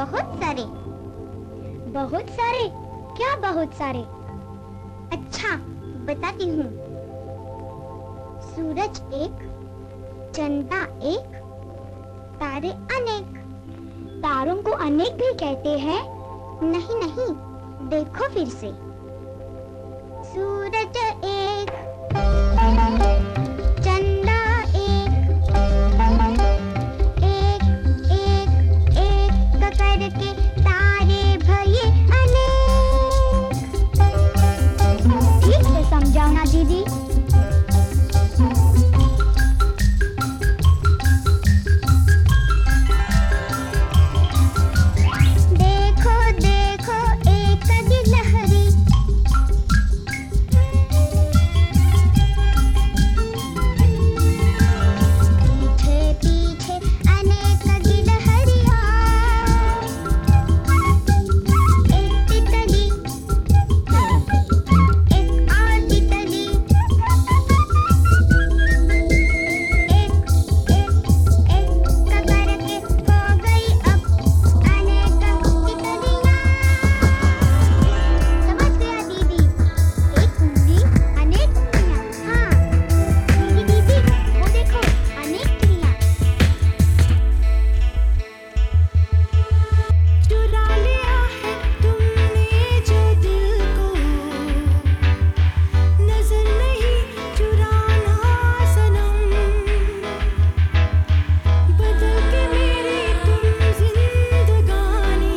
बहुत सारे। बहुत सारे? क्या बहुत सारे? अच्छा बताती हूँ। सूरज एक, चंदा एक, तारे अनेक। तारों को अनेक भी कहते हैं? नहीं नहीं, देखो फिर से। सूरज एक, चंदा एक, एक एक एक करके तारे भये अनेक। ठीक से समझाओ ना दीदी। देखो देखो एक गिलहरी, पीछे पीछे अनेक गिलहरियाँ। एक तितली, एक और तितली, एक एक एक करके हो गई अब अनेक तितलियाँ। समझ गया दीदी? एक उंगली अनेक उंगलियाँ। हाँ दीदी दीदी, वो देखो अनेक चिड़ियाँ। चुरा लिया है तुमने जो दिल को, नजर नहीं चुराना सनम। बदल के मेरी तुम जिंदगानी,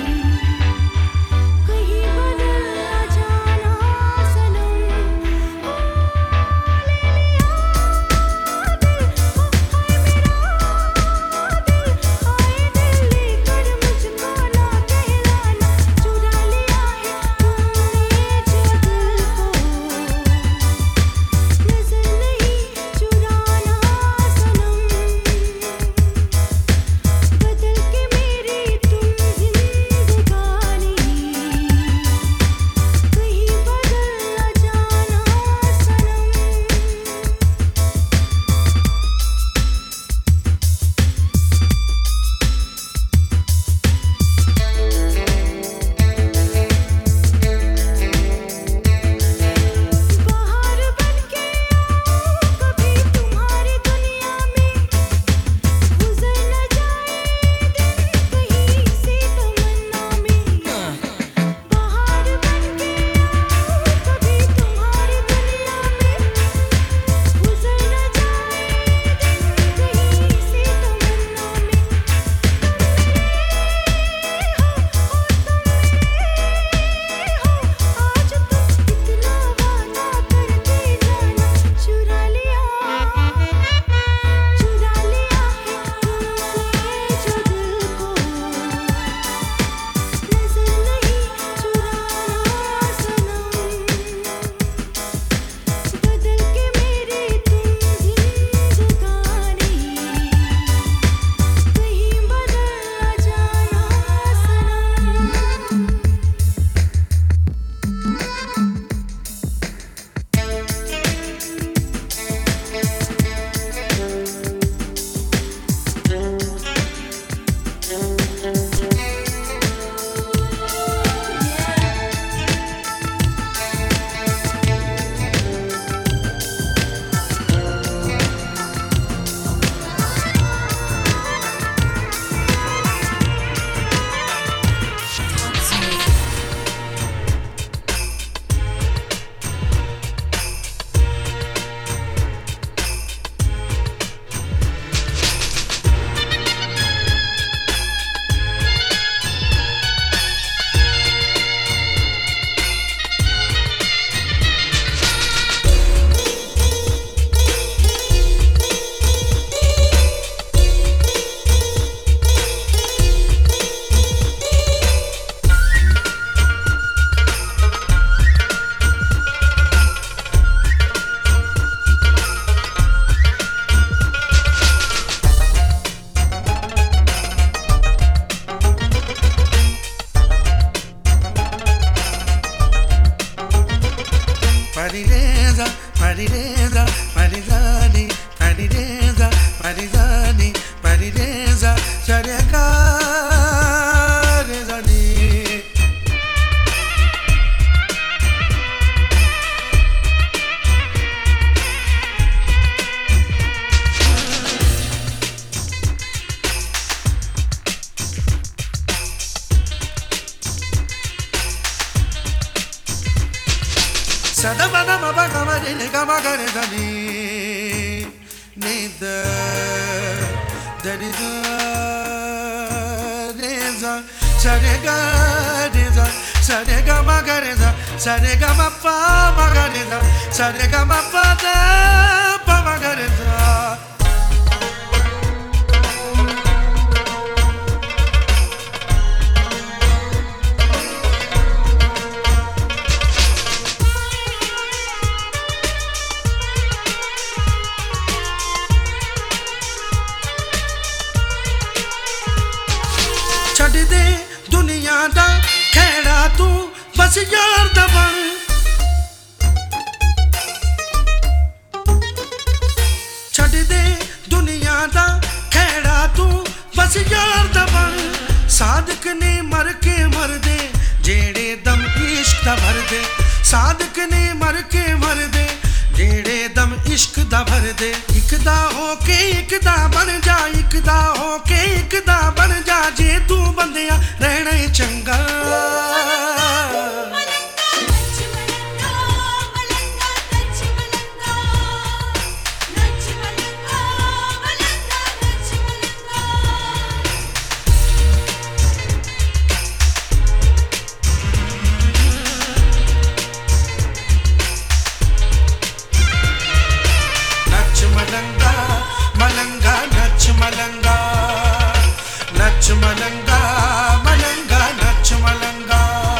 कहीं बदल ना जाना सनम। ओ ले लिया दिल, हाय मेरा दिल, हाय दिल लेकर मुझको ना कहलाना। चुरा लिया है तुमने जो दिल को, नजर नहीं चुराना सनम। बदल के मेरी तुम जिंदगानी, कहीं बदल ना जाना सनम। बाहर बनके आऊं कभी तुम्हारी दुनिया में, गुजर न जाए दिन कहीं से तमन्ना में। बाहर बनके आऊं कभी तुम्हारी दुनिया में, गुजर न जाए दिन कहीं से तमन्ना में। आज तुम कितना वादा करके जाना। चुरा लिया है तुमने जो दिल को, नजर नहीं चुराना सनम। बदल के मेरी तुम जिंदगानी, कहीं बदल ना जाना सनम। Marireza, Marireza, Marizani, Marireza, Marizani, Marireza, Shareka. रे गा मा गा रे दा नी नी दा दा नी दा रे सा सा रे गा रे सा सा रे गा मा गा रे सा सा रे गा मा पा मा गा रे सा सा रे गा मा पा दा पा मा गा रे सा छड़ दे दुनिया दा खेड़ा तू बस यार दा बन छड़ दे दुनिया दा खेड़ा तू बस यार दा बन साधक ने मर के मर दे जेड़े दम इश्क दा भर दे साधक ने मर के मर दे जेड़े दम इश्क दा भर दे इकदा हो के इकदा बन जा इकदा हो के इकदा बन जा जे तू बंदिया रहना ही चंगा मलंगा मलंगा नच मलंगा मलंगा नच मलंगा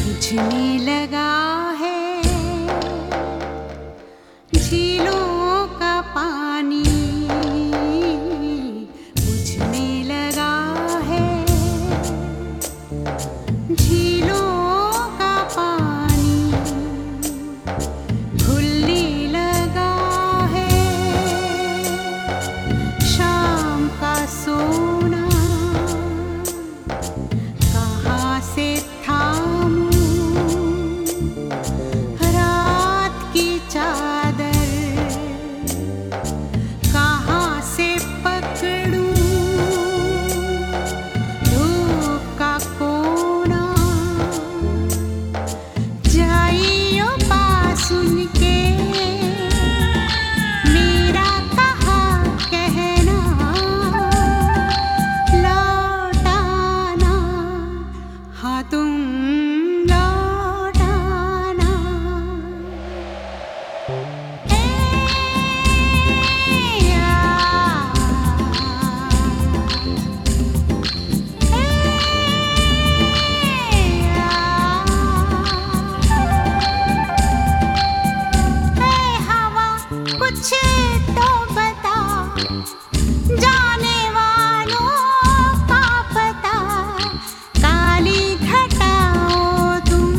बुझने लगा है झीलों का पानी, बुझने लगा है झीलों का पानी, भूलने लगा है शाम का सोना, कहाँ से थामूं रात की चादर, कहाँ से पकड़ूं धूप का कोना, जाइयो पास उनके मेरा कहा कहना, लौटाना हाँ तुम लौटाना। हवा कुछ तो बता, जाने वालों का पता, काली घटाओ तुम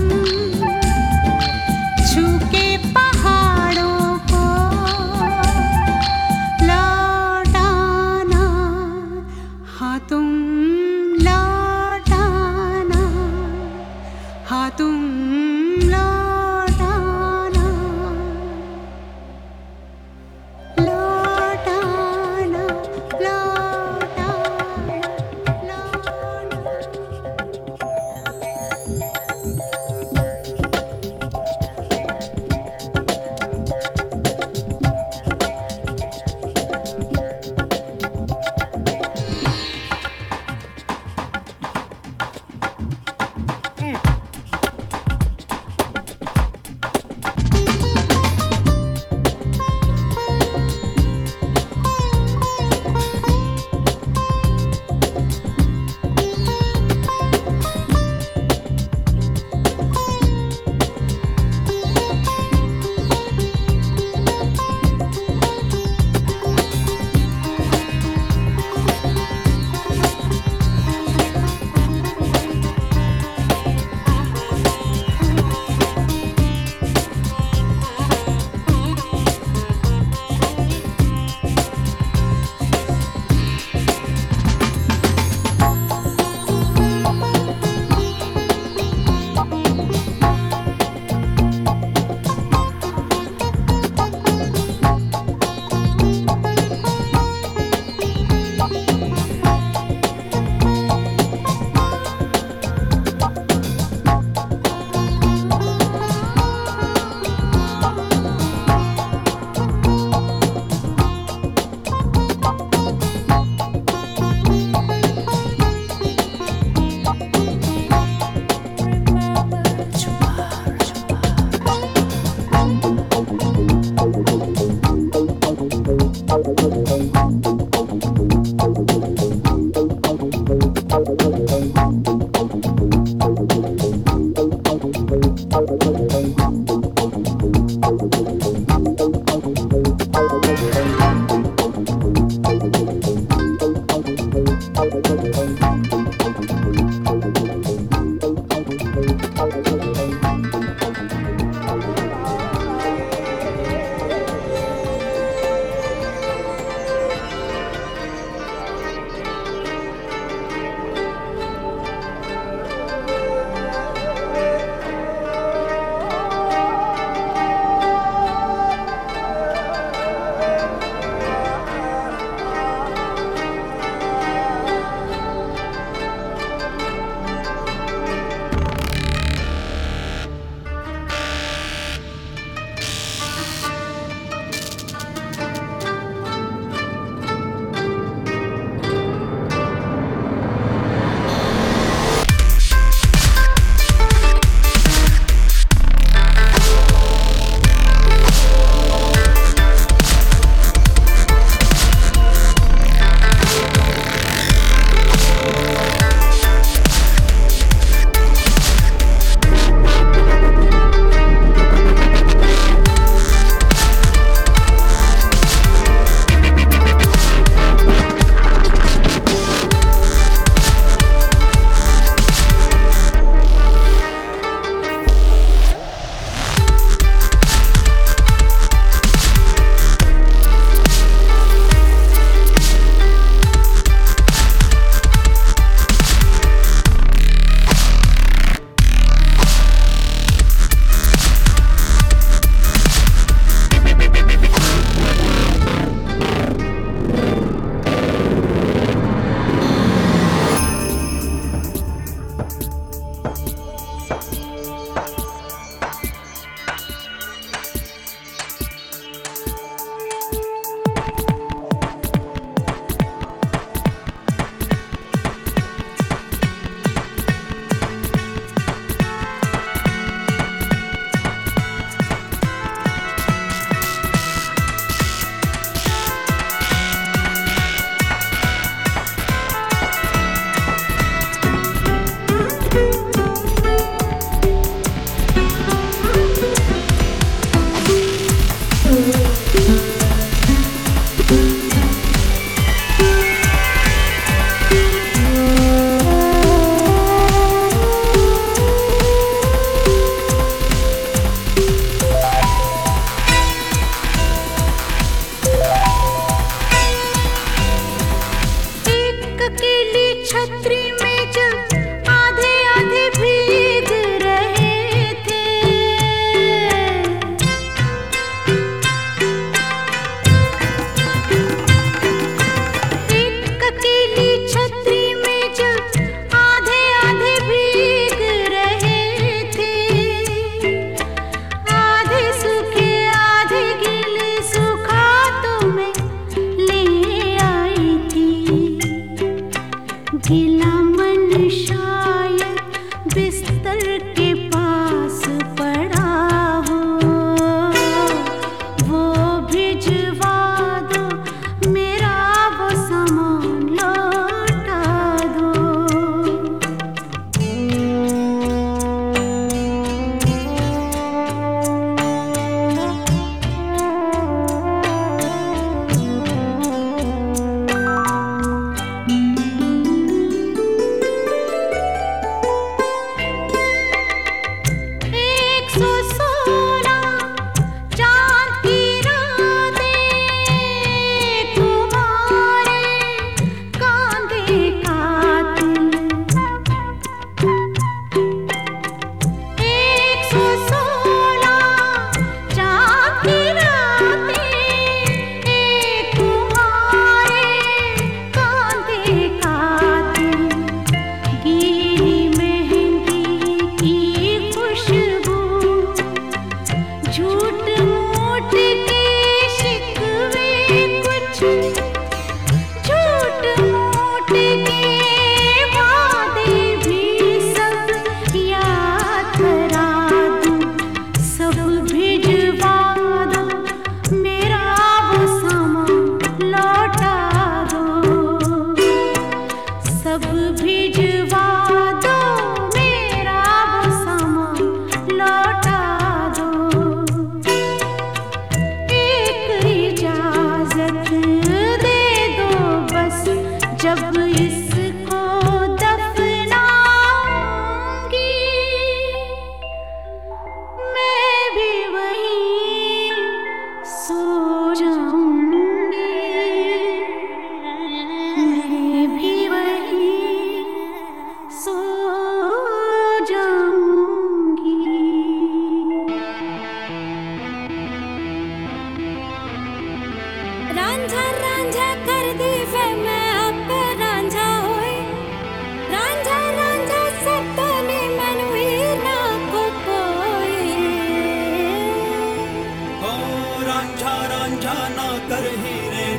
छू के पहाड़ों को, लौटाना हाँ तुम लौटाना, हाँ तुम लौटाना, लौटाना लौटाना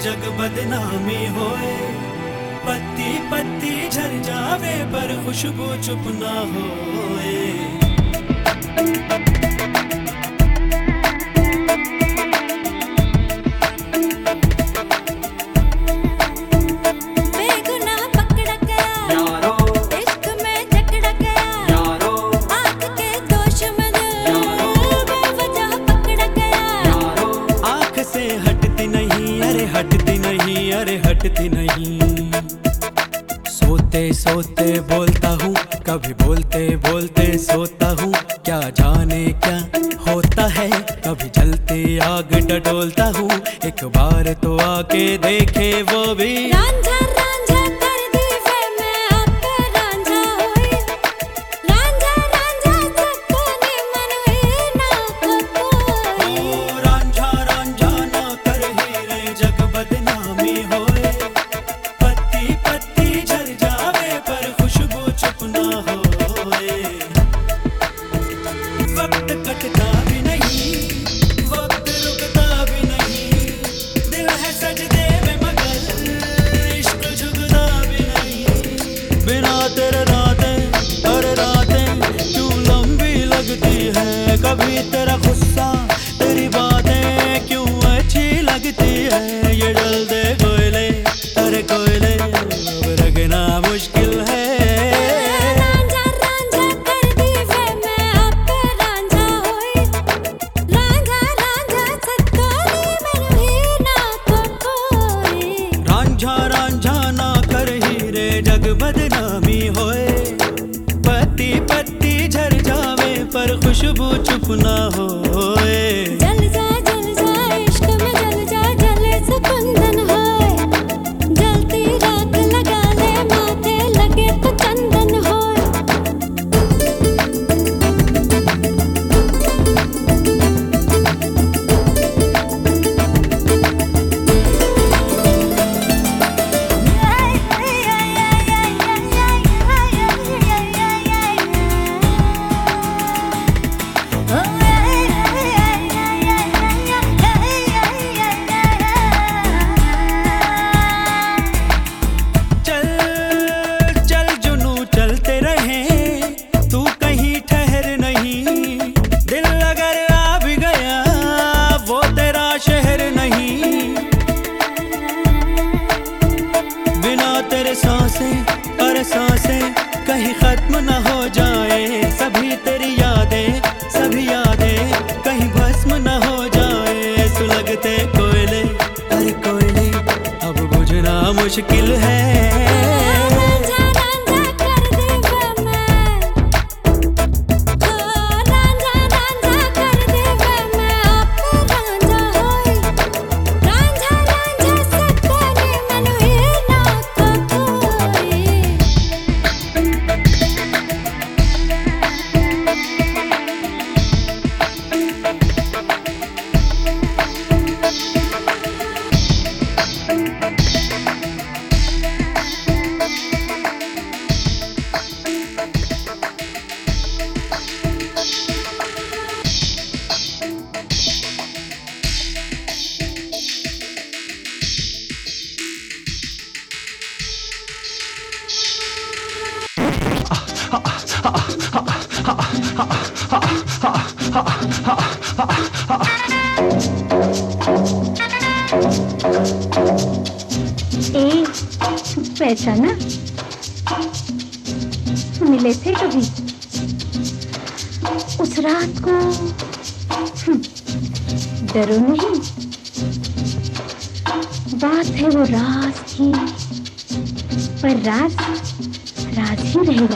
जग बदनामी होए, पत्ती पत्ती झर जावे पर खुशबू चुप ना होए। हटती नहीं, सोते सोते बोलता हूँ, कभी बोलते बोलते सोता हूँ, क्या जाने क्या होता है, कभी जलती आग डडोलता हूँ, एक बार तो आके देखे वो भी। रांझा रांझा कर दी वे मैं आपका रांझा होई, रांझा रांझा सपने मन हुई ना कोई। ओ रांझा रांझा ना कर हीरे जग बदनामी होए, पत्ती पत्ती झर जावे पर खुशबू चुप ना होए। वक्त कटता भी नहीं, वक्त रुकता भी नहीं, दिल है सजदे में मगर इश्क झुकता भी नहीं। बिना तेरे रातें अरे रातें क्यों लंबी लगती है, कभी तेरा गुस्सा तेरी बातें क्यों अच्छी लगती है। ये जलते कोयले अरे कोयले अब रखना मुश्किल है। रांझा रांझा कर दी वे मैं आपका रांझा होई, रांझा रांझा सत्तोनी मन ही ना कोई। रांझा रांझा ना कर हीरे जग बदनामी होए, पत्ती पत्ती झर जावे पर खुशबू चुप ना होए। जल जा इश्क में जल जा, जले से कुंदन होए, जलती राख लगा ले माथे लगे तो चंदन होए। चल चल जुनू चलते रहे, तू कहीं ठहर नहीं, दिल अगर आ भी गया वो तेरा शहर नहीं। बिना तेरे सांसें और सांसें कहीं खत्म न हो जाए, सभी तेरी यादें सभी यादें कहीं भस्म न हो जाए। सुलगते कोयले अरे कोयले अब बुझना मुश्किल है। रांझा रांझा कर दी वे मैं, रांझा रांझा कर दी वे मैं आपका रांझा होई, रांझा रांझा सपने मन हुई ना कोई। ए, पहचाना? मिले थे कभी उस रात को? डरो नहीं, बात है वो राज की, पर राज राज ही रहेगा।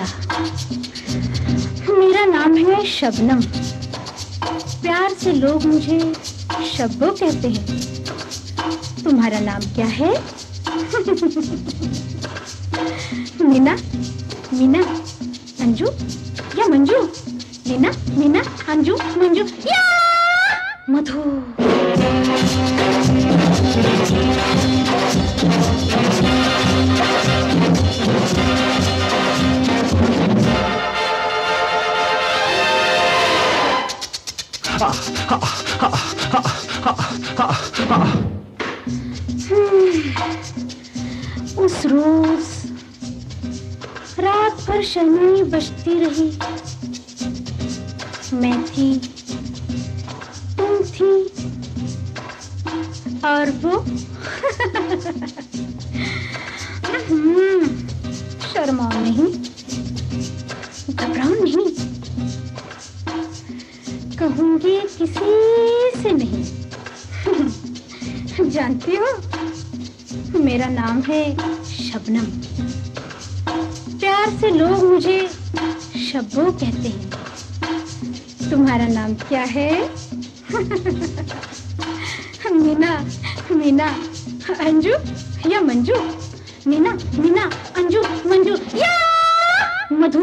मेरा नाम है शबनम, प्यार से लोग मुझे शब्बो कहते हैं। तुम्हारा नाम क्या है? मीना, मीना, अंजू या मंजू? मीना, मीना, अंजू, मंजू या मधु। उस रोज रात भर शर्माई बजती रही। मैं थी, तुम थी और वो शर्माओ नहीं, घबराओ नहीं, कहूंगी किसी से नहीं। जानती हो, मेरा नाम है शबनम। प्यार से लोग मुझे शब्बो कहते हैं। तुम्हारा नाम क्या है? मीना, मीना, अंजू या मंजू? मीना, मीना, अंजू, मंजू या मधु?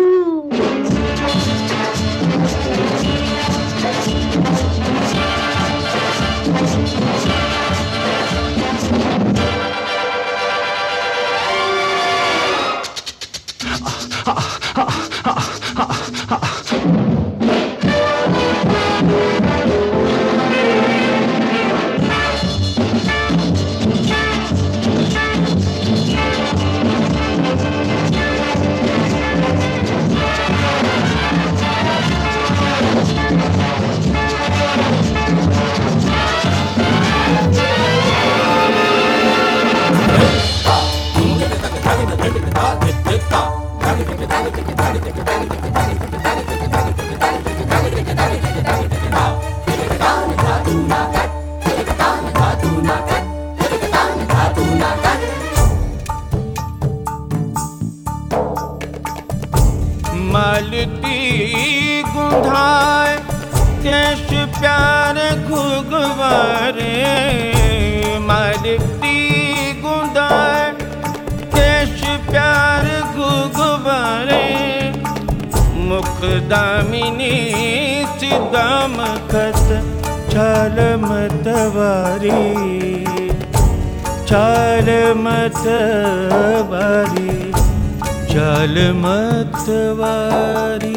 मालती गुंधाए केश प्यार घुगवारे, मालती गुंधाए केश प्यार घुगवारे, मुख दामिनी सिदाम खत छाल मतवारी, छाल मतवारी, छाल मतवारी।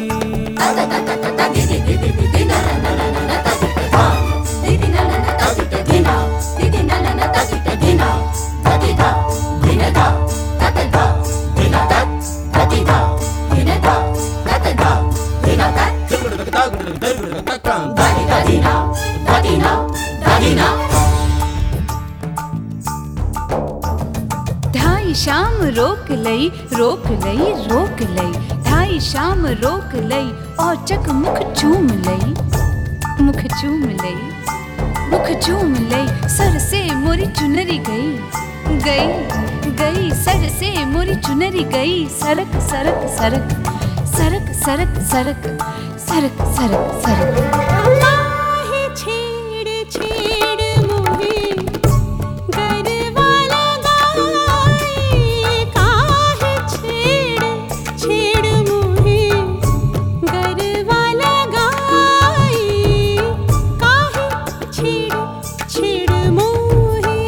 ढाई शाम रोक लई, रोक लई, रोक लई, ढाई शाम रोक लई, औचक मुख चूम लई, मुख चूम लई, मुख चूम लई, सर से मोरी चुनरी गई, गई, गई, सर से मोरी चुनरी गई, सरक, सरक, सरक, सरक, सरक, सरक, सरक, सरक, सरक। काहे छेड़ छेड़ मोहे गरवा लगाए, काहे छेड़ छेड़ मोहे गरवा लगाए, काहे छेड़ छेड़ मोहे।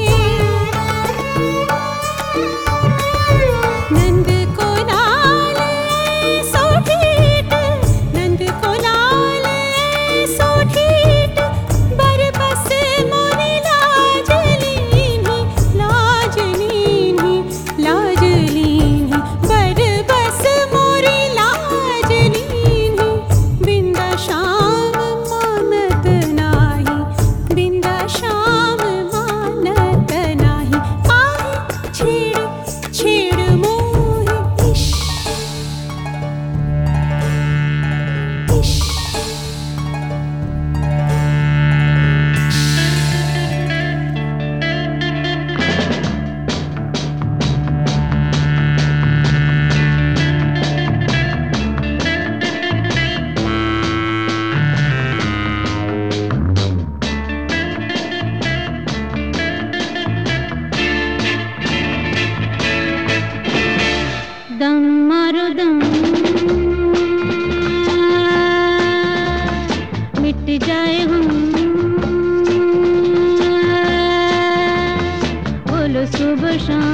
नंद को लाल सोठीट, नंद को लाल सोठीट, बरबस मोरी लाजलीनी, लाजलीनी, लाजलीनी, बरबस मोरी लाजलीनी, बिंदा शाम मानत नाही, बिंदा शाम मानत नाही, काहे छेड़ छेड़ मोहे, इश, इश। दम मारो दम, मिट जाए हम, बोलो सुबह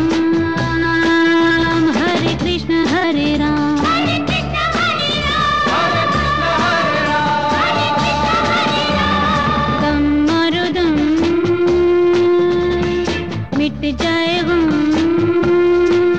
शाम, हरे कृष्ण हरे राम, हरे कृष्ण हरे राम, हरे कृष्ण हरे राम। दम मारो दम, मिट जाए हम,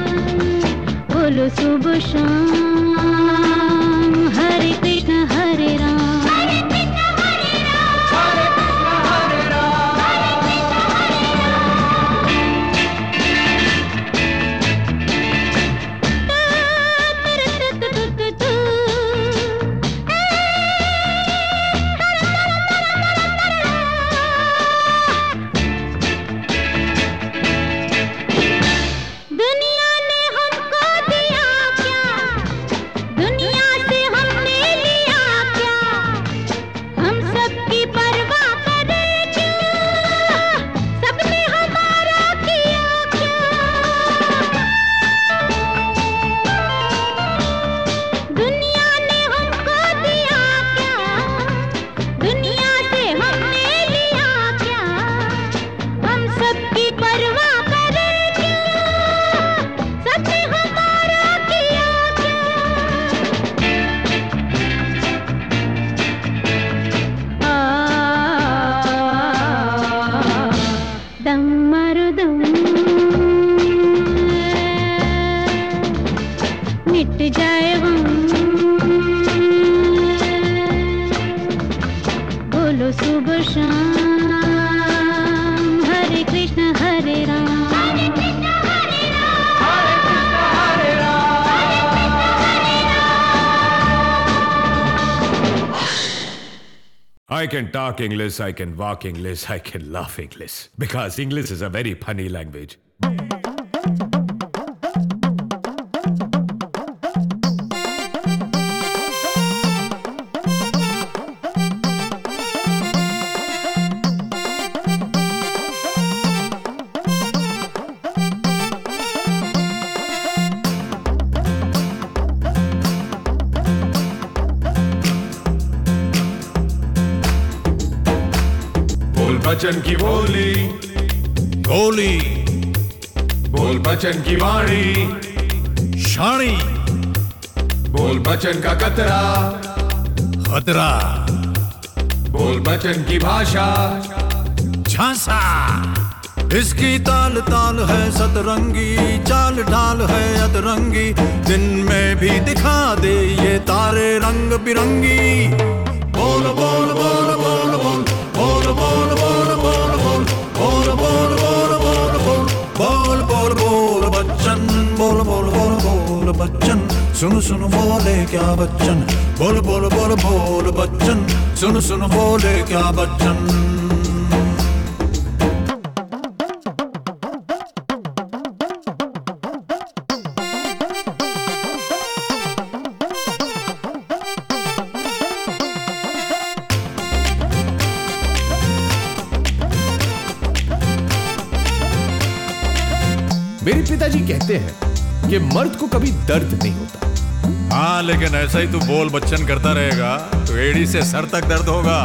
बोलो सुबह शाम। हरे कृष्ण हरे राम, हरे कृष्ण हरे राम, हरे कृष्ण हरे राम, हरे कृष्ण हरे Ram. I can talk English, I can walk English, I can laugh English. Because English is a very funny language. बचन की बोली गोली, बोल बचन की वाणी शाणी, बोल बचन का कतरा खतरा, बोल बचन की भाषा झांसा। इसकी ताल ताल है सतरंगी, चाल ढाल है अतरंगी, दिन में भी दिखा दे ये तारे रंग बिरंगी। बोल बोल बोल बोल बोल बोल बोल बोल बोल बोल बोल बोल बोल बोल बोल बोल बोल बच्चन, बोल बोल बोल बोल बच्चन, सुन सुन बोले क्या बच्चन, बोल बोल बोल बोल बच्चन, सुन सुन बोले क्या बच्चन। मेरे पिताजी कहते हैं कि मर्द को कभी दर्द नहीं होता। हाँ, लेकिन ऐसा ही तू बोल बच्चन करता रहेगा तो एड़ी से सर तक दर्द होगा।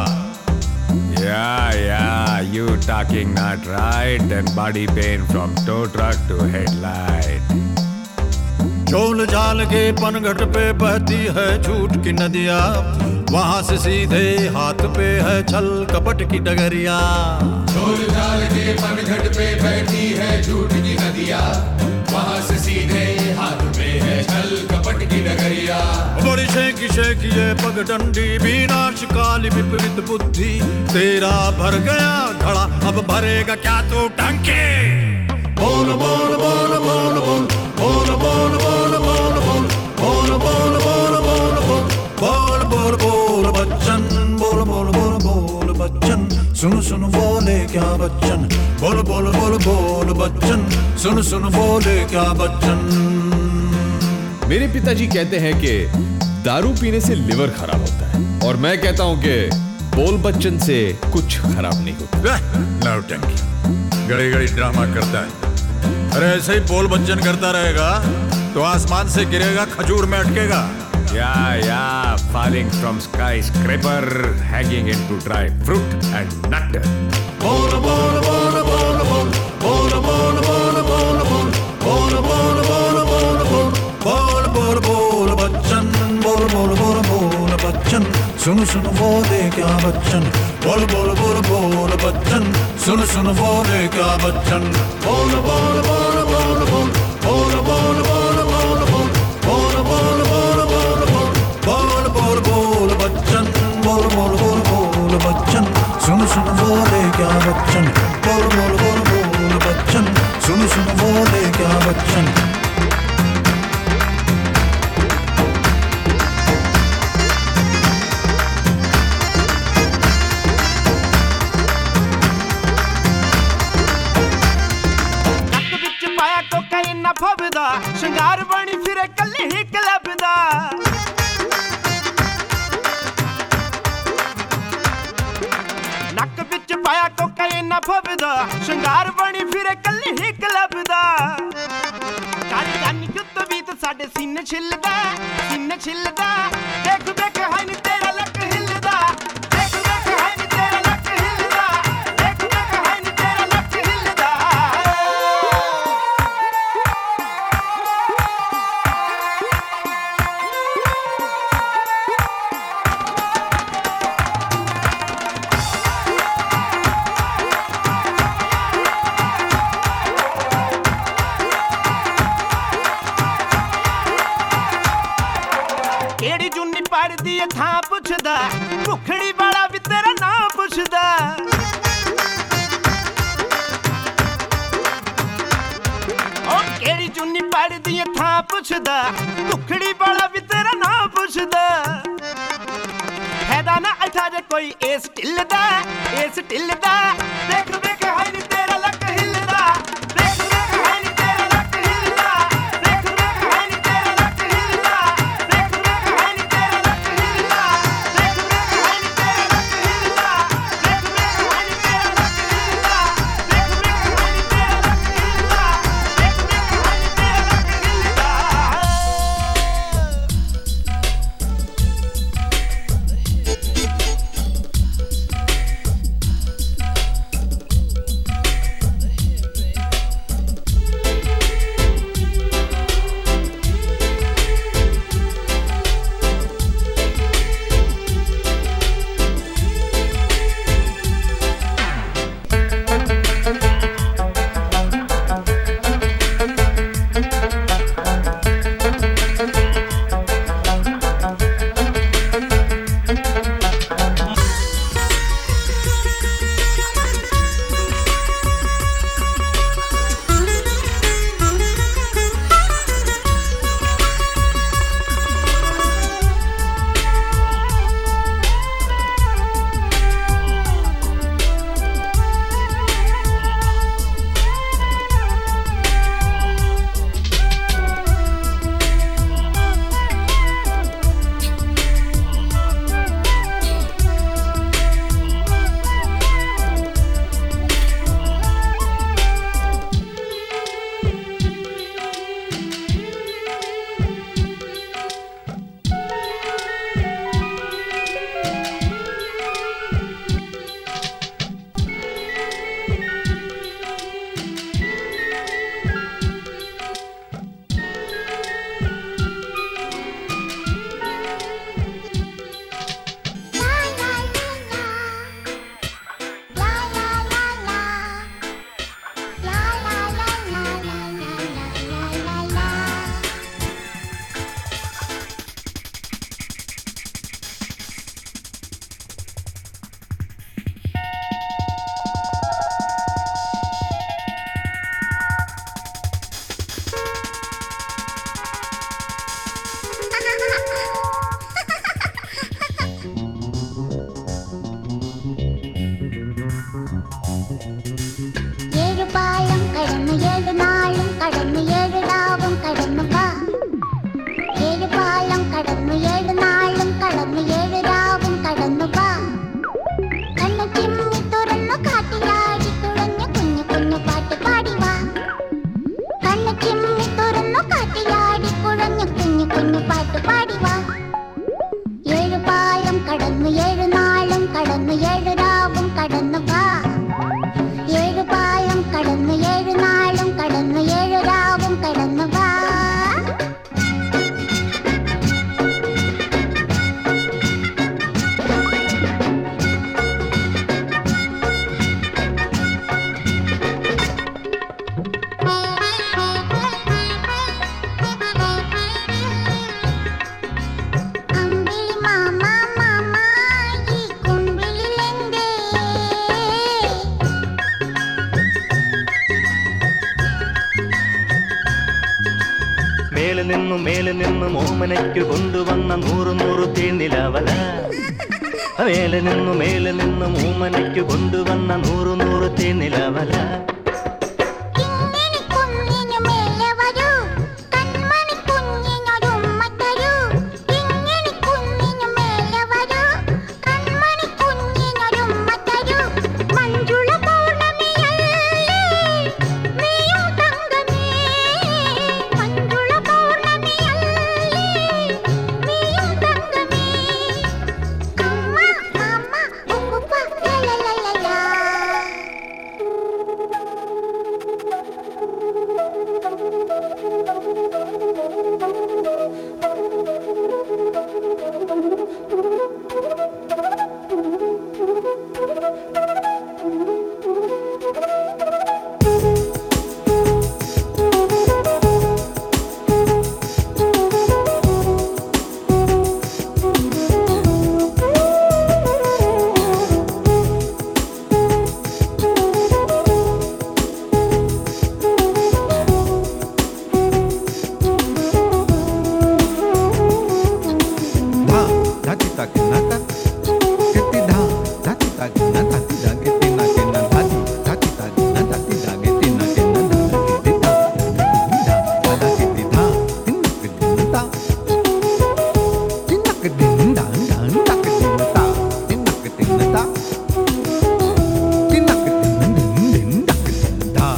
Yeah, you talking not right, then body pain from tow truck to headlight. झोल झाल के पनघट पे बहती है झूठ की नदिया, वहां से सीधे हाथ पे है छल कपट की डगरिया। झोल झाल के पनघट पे बैठी है झूठ की नदिया, वहां से सीधे हाथ पे है छल कपट की डगरिया। बड़ी शेखी शेखी ये पगडंडी, विनाश काली विपरीत बुद्धि, तेरा भर गया घड़ा अब भरेगा क्या तू टंकी। बोल बोल बोल बोल बोल बोल बोल बोल बोल बोल बोल बोल बोल बोल बोल बोल बोल बच्चन, बोल बोल बोल बोल बच्चन, सुन सुन बोले क्या बच्चन, बोल बोल बोल बोल बच्चन, सुन सुन बोले क्या बच्चन। मेरे पिताजी कहते हैं कि दारू पीने से लिवर खराब होता है, और मैं कहता हूं कि बोल बच्चन से कुछ खराब नहीं होता। नौटंकी, घड़ी घड़ी ड्रामा करता है। अरे ऐसे ही बोल बच्चन करता रहेगा तो आसमान से गिरेगा, खजूर में अटकेगा। Yeah, falling from skyscraper, hanging into dry fruit and nut. बोल बोल बोल बोल बोल बोल बोल बोल बोल बोल बोल बोल बोल बोल बोल बोल बच्चन, बोल बोल बोल बोल बच्चन, सुन सुन बोले क्या बच्चन, बोल बोल बोल बोल बच्चन, सुन सुन बोले क्या बच्चन। बोल बोल बोल बोल बोल बोल बोल बोल बोल बोल बोल बोल बोल बोल बोल बच्चन, बोल बोल बोल बोल बच्चन, सुन सुन बोले क्या बच्चन, बोल बोल बोल बोल बच्चन, सुन सुन बोले क्या बच्चन। फबदा शंगार बनी फिरे कल्ली ही कलबदा, नक विच पाया कोकाइन फबदा शंगार बनी फिरे कल्ली ही कलबदा। काली जानी युद्ध भी तो साडे सीने छिलदा, सीने छिलदा, देख देख है नी तेरा लक हिलदा, देख देख है नी तेरा लक हिलदा, देख देख है नी तेरा लक हिलदा। थां पुछदा ਪੁੱਛਦਾ ਕੁਖੜੀ ਵਾਲਾ ਵੀ ਤੇਰਾ ਨਾਂ ਪੁੱਛਦਾ ਹੈਦਾ ਨਾ ਅੱਠਾ ਜੇ ਕੋਈ ਇਸ ਢਿੱਲ ਦਾ ਦੇਖ ਵੇਖ ਹੈ ਨੀ ਤੇਰਾ ਲੱਕ ਹਿੱਲਦਾ ਦੇਖ ਵੇਖ ਹੈ ਨੀ ਤੇਰਾ ਲੱਕ ਹਿੱਲਦਾ ਦੇਖ ਵੇਖ ਹੈ ਨੀ ਤੇਰਾ ਲੱਕ ਹਿੱਲਦਾ ਦੇਖ ਵੇਖ ਹੈ ਨੀ ਤੇਰਾ ਲੱਕ ਹਿੱਲਦਾ ਦੇਖ ਵੇਖ ਹੈ ਨੀ ਤੇਰਾ ਲੱਕ ਹਿੱਲਦਾ ਦੇਖ ਵੇਖ ਹੈ ਨੀ ਤੇਰਾ ਲੱਕ ਹਿੱਲਦਾ ਦੇਖ ਵੇਖ ਹੈ ਨੀ ਤੇਰਾ ਲੱਕ ਹਿੱਲਦਾ ਦੇਖ ਵੇਖ ਹੈ ਨੀ ਤੇਰਾ ਲੱਕ ਹਿੱਲਦਾ മേലെ നിന്ന് മോമനയ്ക്ക് കൊണ്ടുവന്ന 100 തേനിലാവല മേലെ നിന്ന് മോമനയ്ക്ക് കൊണ്ടുവന്ന 100 തേനിലാവല ता तिनक दिन दिन दिन तक दिन ता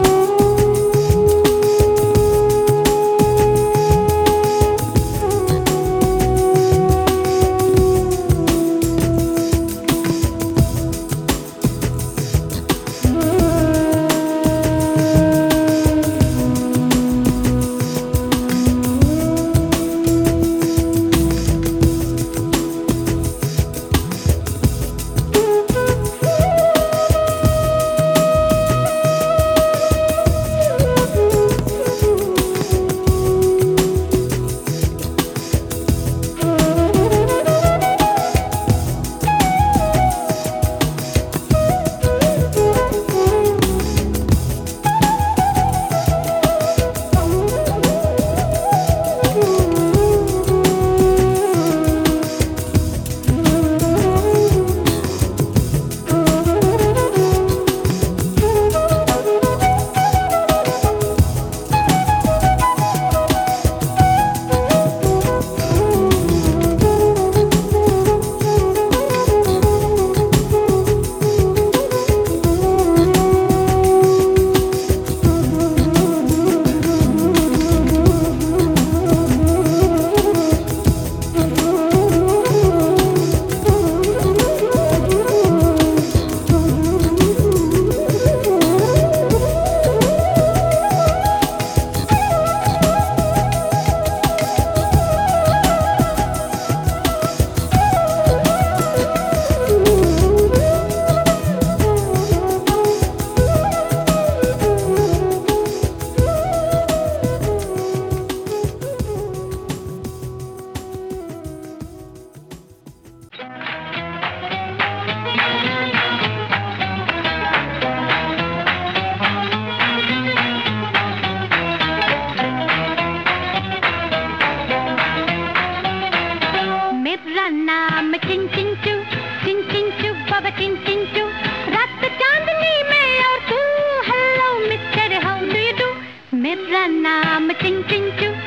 मेरा नाम चिन चिन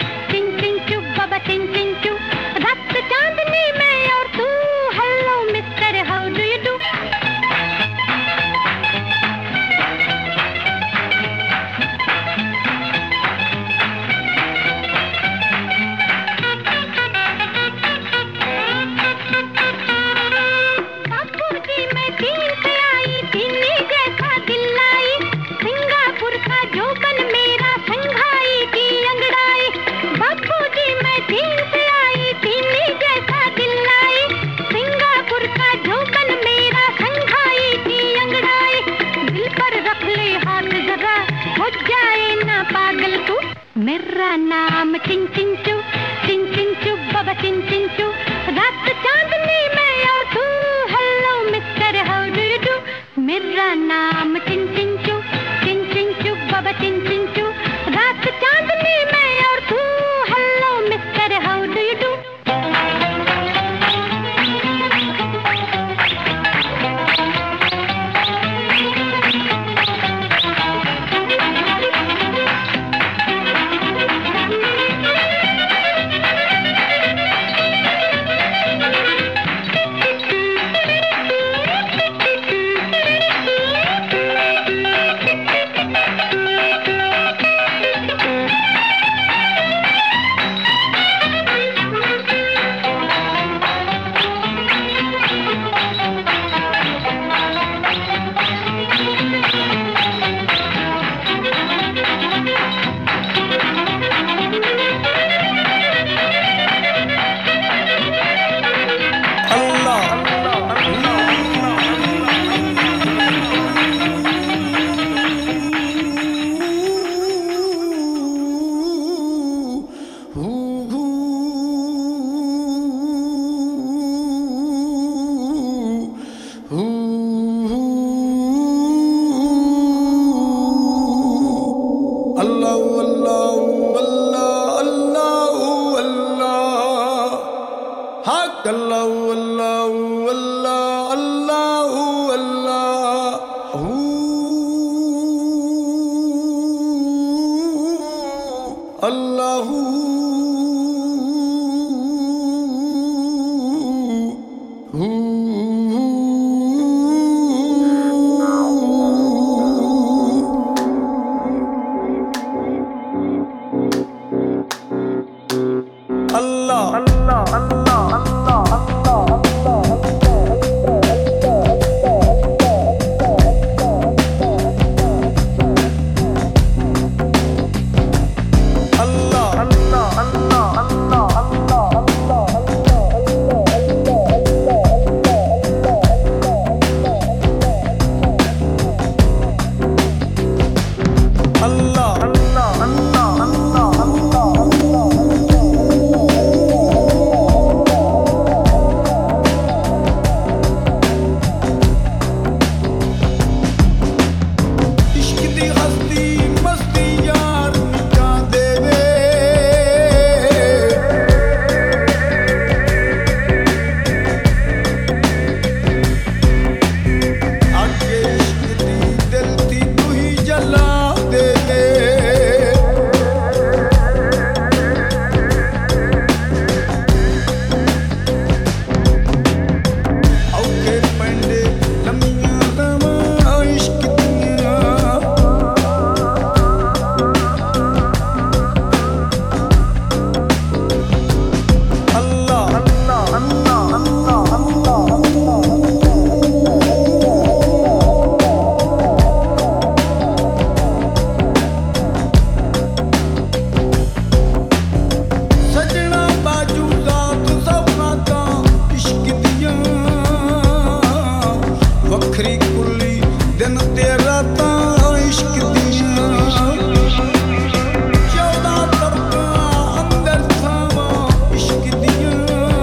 चू बाबा चिन चिन चू रात चांदनी में और तू hello mister how do you do बापूजी मैं तीन से आई तीनी जैसा दिल लाई सिंगापुर का जोबन मेरा संघाई की अंगड़ाई बापूजी मैं तीन से आई तीनी जैसा दिल लाई सिंगापुर का जोबन मेरा संघाई की अंगड़ाई दिल पर रख ले हाथ जरा हो जाए ना पागल तू मेरा नाम चिन चिन चू बाबा चिन चिन चू रात चांदनी में और तू hello mister how do you do मेरा नाम चिन चिन चू बाबा चिन चिन चू रात चांदनी में और तू hello mister how do you do वखरी कुली दिन तेरा ता इश्क दिया 14 तबका अंदर थावा इश्क दिया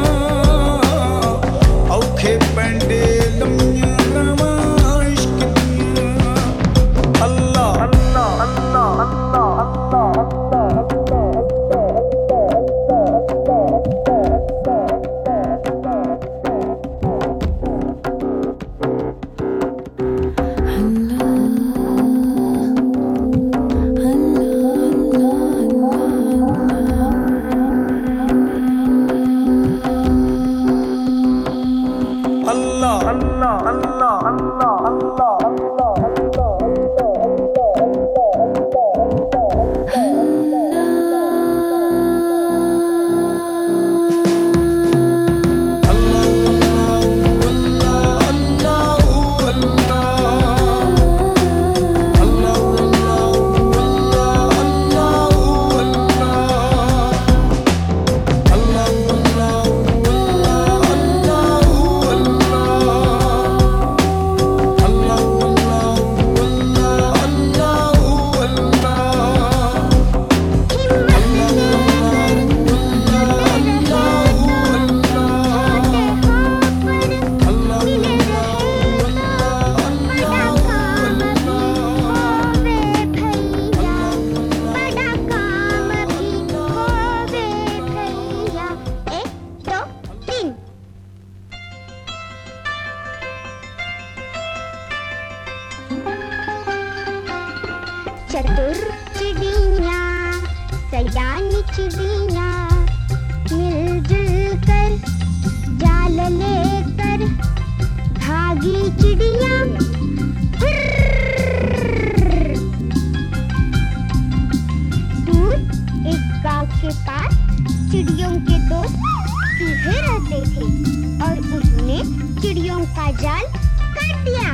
औखे पैंडे लम्या रवा इश्क दिया अल्लाह अल्लाह अल्लाह अल्लाह चतुर चिड़िया सयानी चिड़िया मिलजुल कर जाल लेकर भागी चिड़िया दूर एक गांव के पास चिड़ियों के दोस्त चूहे रहते थे और उन्होंने चिड़ियों का जाल काट दिया।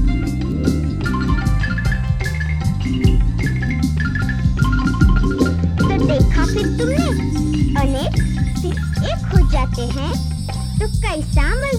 देखा फिर तुमने अनेक सिर्फ एक हो जाते हैं तो कैसा